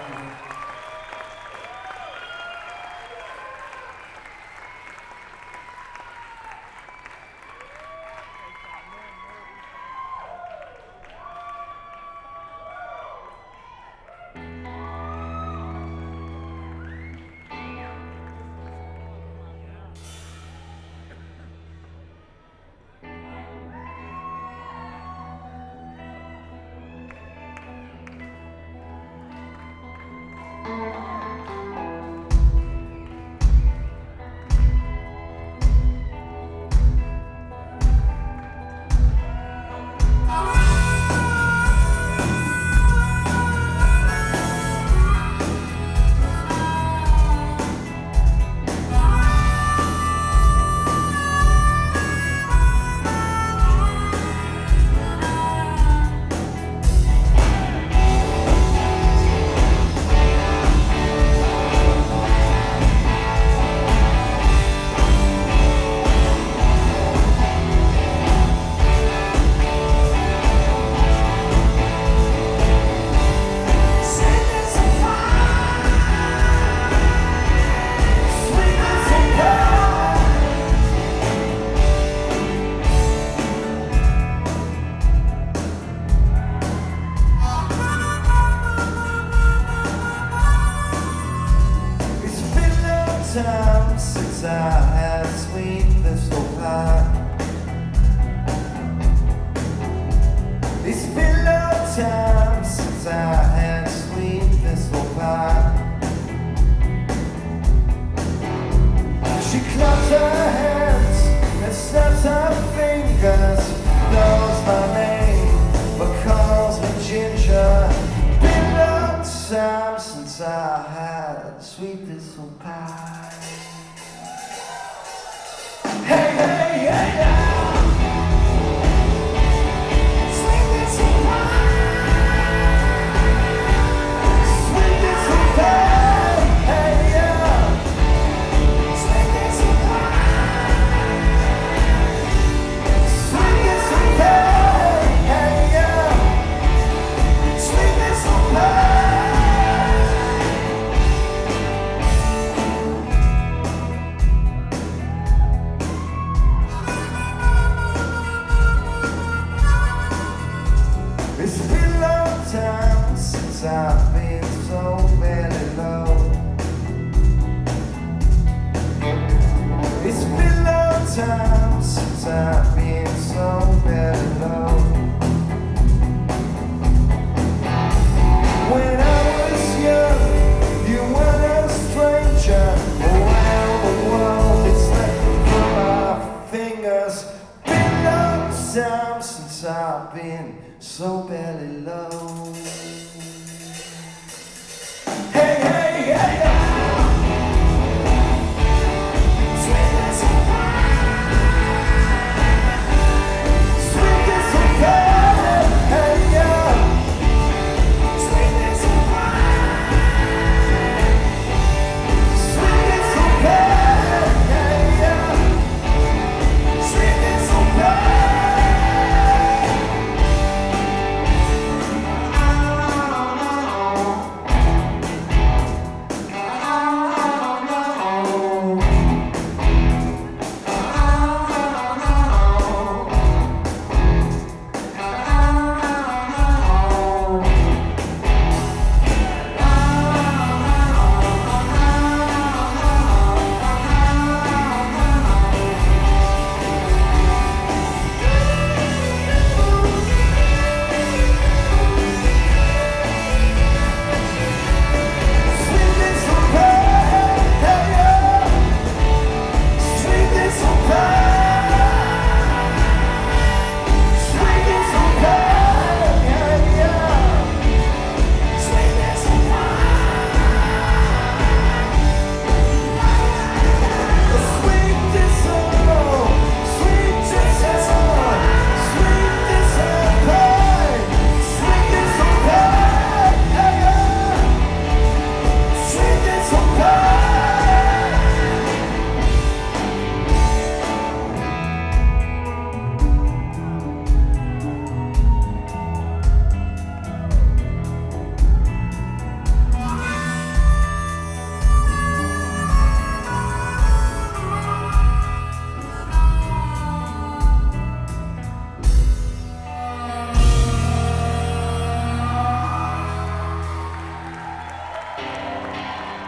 Time since I had sweet little pie. It's been long time since I had sweet little pie. She claps her hands and snaps her fingers, knows my name but calls me Ginger. Been long time since I had sweet little pie. Hey, hey, hey, yeah. Sweet little pie. Sweet little pie. Hey, yeah. Sweet little pie. Sweet little pie. Hey, yeah. Sweet little pie. It's been a long time since I've been so very low. It's been a long time since I've been so very low. When I was young, you were a stranger. Around the world, it's slipped from my fingers. Been a long time since I've been so belly low.